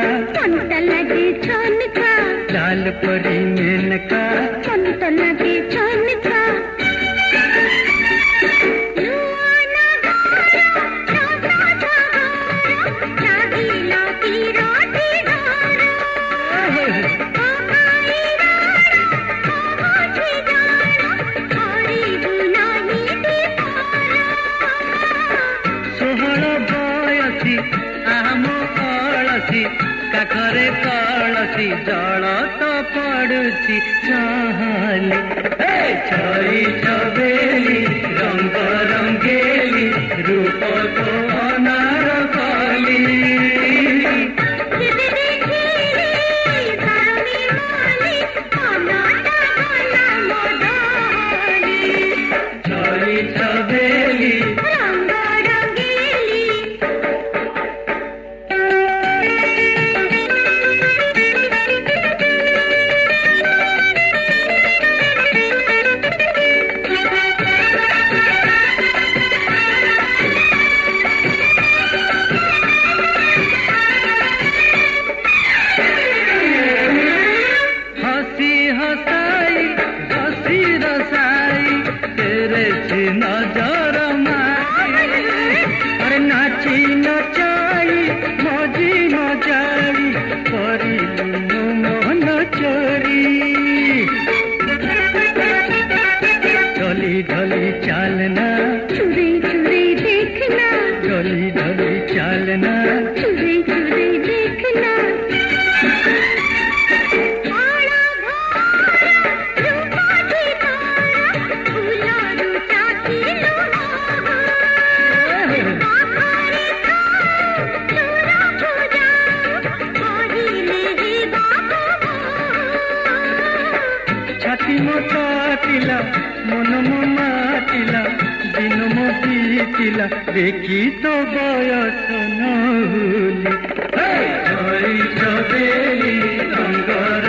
मनता लगे छनका लाल परी मेनका मनता लगे छनका काखरे कलसी जल तो पड़ुछि चहली छई छबेली रंग रंगेली रूप तो अनार कली छई छबेली नजर मारी अरे नाची नचाई मजी मजाई करिलु मन चोरी ढली ढली चालना चुरी चुरी देखना ढली ढली चालना चुरी चुरी देखना छाती मोटाटिला मन माटिला दिन मोटीला देखी तो बयस नहुली छई छबेली रंग